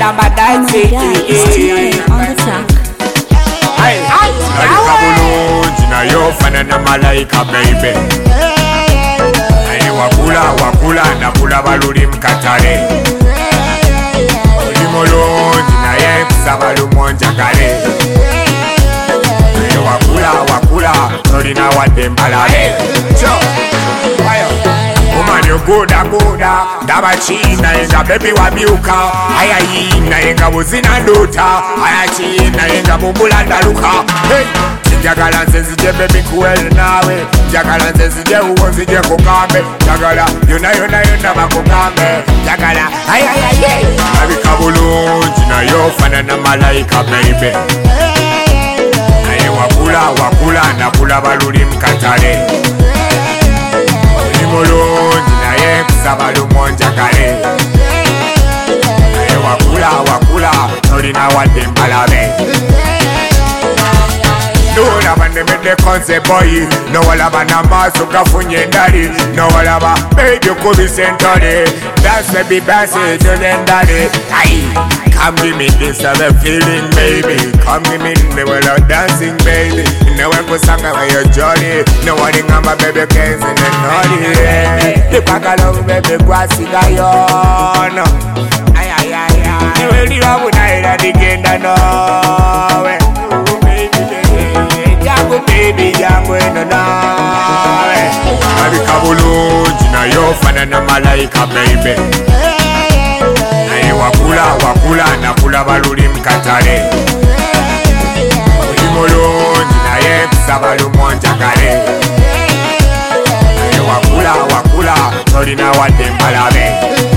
number dancing. On the track. Nalika bulungi nayo fanana malaika baby. Naye wakula nakulaba luli mukatale. Oli mulungi naye kusaba lumonjagale. Naye wakula tolina wadde mbalabe. Woman you gooda ndaba china enga baby wabyuka aya yina enga buzina nduta aya china enga bubula ndaluka hey njagala nze nzije baby kuwele nawe njagala nze nzije uwo nzije kukambe njagala yona bakukambe njagala aya nabika bulungi nayo fanana malaika baby naye wakula nakulaba luli mukatale mulungi naye kusaba lumonjagale naye wakula tolina wadde mbalabe nolaba nemedde konse boyi nowalaba namaaso gafunye endali nowalaba baby okubisa entole dance baby dance tole endali come give me this other feeling baby come give me the world of dancing baby no one go sing about your jolly no one in my baby case in the naughty the pack of love baby kwasiga yono ay really love night again no baby jangu eno nawe nalika bulungi nayo fanana malaika baby naye wakula nakulaba luli mukatale oli mulungi naye kusaba lumonjagale naye wakula tolina wadde mbalabe